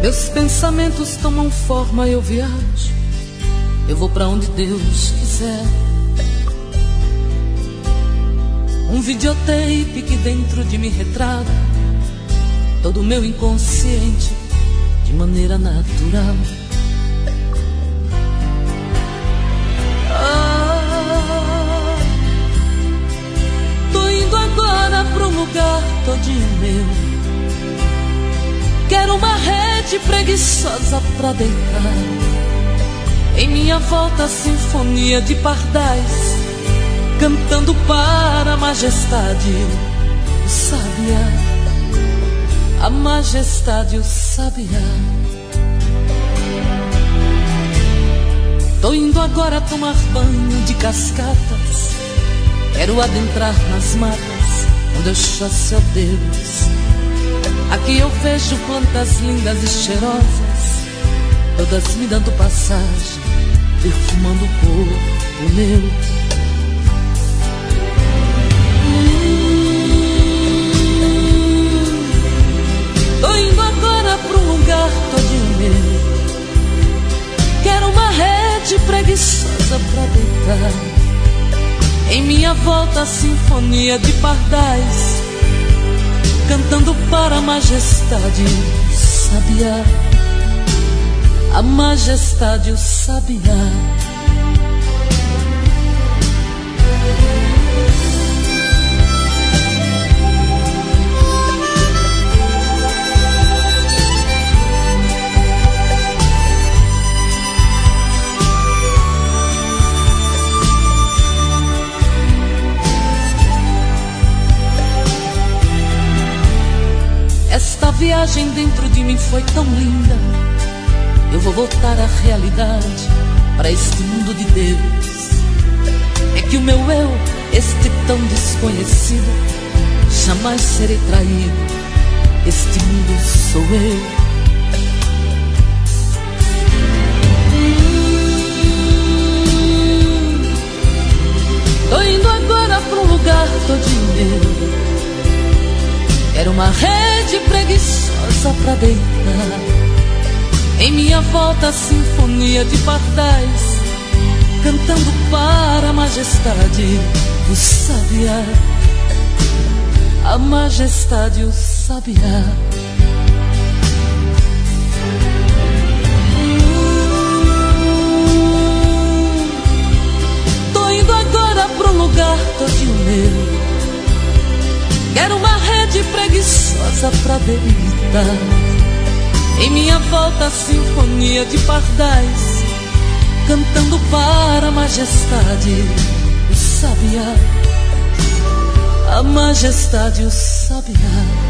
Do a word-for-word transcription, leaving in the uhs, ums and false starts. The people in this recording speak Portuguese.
Meus pensamentos tomam forma, eu viajo, eu vou pra onde Deus quiser. Um videotape que dentro de mim retrata todo o meu inconsciente de maneira natural. Ah, tô indo agora pra um lugar todinho meu. Quero uma rede preguiçosa pra deitar. Em minha volta a sinfonia de pardais, cantando para a majestade o sabiá, a majestade o sabiá. Tô indo agora tomar banho de cascatas. Quero adentrar nas matas onde eu chasse a Deus. Aqui eu vejo plantas lindas e cheirosas, todas me dando passagem, perfumando o corpo meu. Hum, tô indo agora pra um lugar todinho meu. Quero uma rede preguiçosa pra deitar. Em minha volta a sinfonia de pardais, cantando para a majestade o sabiá, a majestade o sabiá. Esta viagem dentro de mim foi tão linda. Eu vou voltar à realidade, para este mundo de Deus. É que o meu eu, este tão desconhecido, jamais serei traído. Este mundo sou eu. Hum, tô indo agora pra um lugar todinho meu. Quero uma rede preguiçosa pra deitar. Em minha volta a sinfonia de pardais, cantando para a majestade o sabiá, a majestade o sabiá. Hum, tô indo agora pra um lugar todinho meu. Quero uma rede preguiçosa pra deitar. Em minha volta a sinfonia de pardais, cantando para a majestade o sabiá, a majestade o sabiá.